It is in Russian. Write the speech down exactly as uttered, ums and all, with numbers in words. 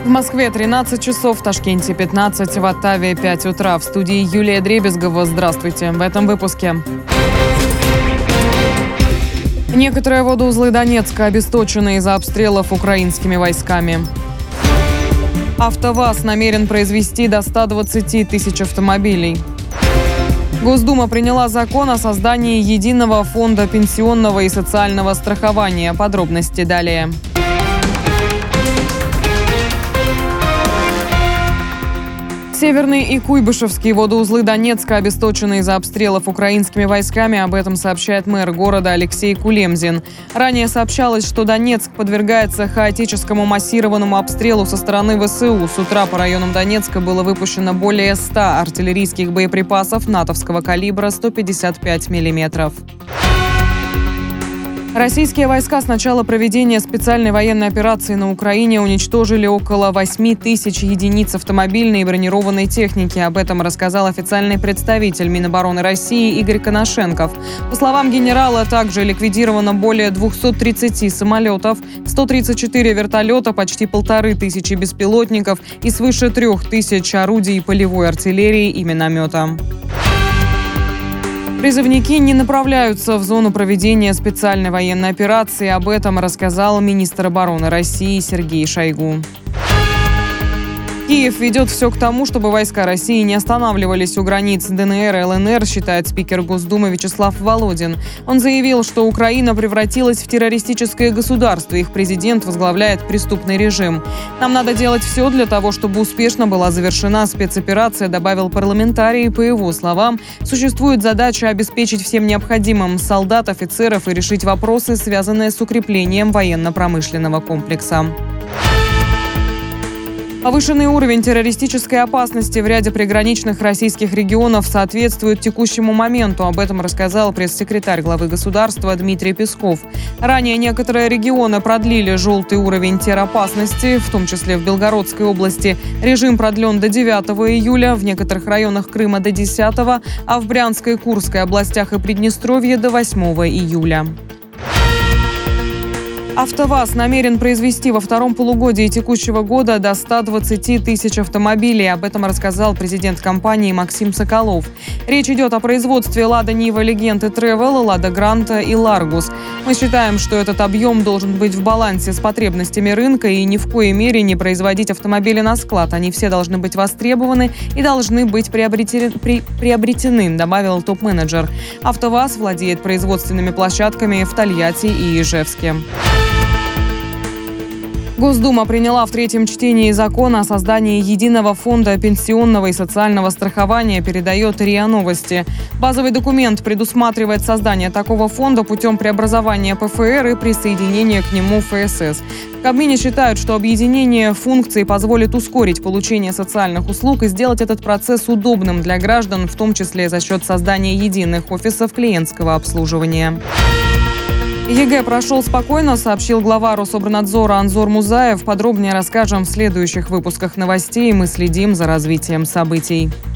В Москве тринадцать часов, в Ташкенте пятнадцать, в Оттаве пять утра. В студии Юлия Дребезгова. Здравствуйте. В этом выпуске. Некоторые водоузлы Донецка обесточены из-за обстрелов украинскими войсками. АвтоВАЗ намерен произвести до ста двадцати тысяч автомобилей. Госдума приняла закон о создании единого фонда пенсионного и социального страхования. Подробности далее. Северный и Куйбышевские водоузлы Донецка обесточены из-за обстрелов украинскими войсками. Об этом сообщает мэр города Алексей Кулемзин. Ранее сообщалось, что Донецк подвергается хаотическому массированному обстрелу со стороны ВСУ. С утра по районам Донецка было выпущено более ста артиллерийских боеприпасов натовского калибра сто пятьдесят пять миллиметров. Российские войска с начала проведения специальной военной операции на Украине уничтожили около восьми тысяч единиц автомобильной и бронированной техники. Об этом рассказал официальный представитель Минобороны России Игорь Коношенков. По словам генерала, также ликвидировано более двухсот тридцати самолетов, ста тридцати четырёх вертолета, почти полторы тысячи беспилотников и свыше трех тысяч орудий полевой артиллерии и миномета. Призывники не направляются в зону проведения специальной военной операции. Об этом рассказал министр обороны России Сергей Шойгу. Киев ведет все к тому, чтобы войска России не останавливались у границ ДНР и ЛНР, считает спикер Госдумы Вячеслав Володин. Он заявил, что Украина превратилась в террористическое государство. Их президент возглавляет преступный режим. «Нам надо делать все для того, чтобы успешно была завершена спецоперация», добавил парламентарий. По его словам, существует задача обеспечить всем необходимым солдат, офицеров и решить вопросы, связанные с укреплением военно-промышленного комплекса. Повышенный уровень террористической опасности в ряде приграничных российских регионов соответствует текущему моменту. Об этом рассказал пресс-секретарь главы государства Дмитрий Песков. Ранее некоторые регионы продлили желтый уровень терроопасности, в том числе в Белгородской области. Режим продлен до девятого июля, в некоторых районах Крыма до десятого, а в Брянской, Курской областях и Приднестровье до восьмого июля. АвтоВАЗ намерен произвести во втором полугодии текущего года до ста двадцати тысяч автомобилей. Об этом рассказал президент компании Максим Соколов. Речь идет о производстве «Лада Нива Легенд» и «Тревел», «Лада Гранта» и «Ларгус». Мы считаем, что этот объем должен быть в балансе с потребностями рынка и ни в коей мере не производить автомобили на склад. Они все должны быть востребованы и должны быть приобретены, при, приобретены, добавил топ-менеджер. АвтоВАЗ владеет производственными площадками в Тольятти и Ижевске. Госдума приняла в третьем чтении закон о создании единого фонда пенсионного и социального страхования, передает РИА Новости. Базовый документ предусматривает создание такого фонда путем преобразования ПФР и присоединения к нему ФСС. В Кабмине считают, что объединение функций позволит ускорить получение социальных услуг и сделать этот процесс удобным для граждан, в том числе за счет создания единых офисов клиентского обслуживания. ЕГЭ прошел спокойно, сообщил глава Рособорнадзора Анзор Музаев. Подробнее расскажем в следующих выпусках новостей. Мы следим за развитием событий.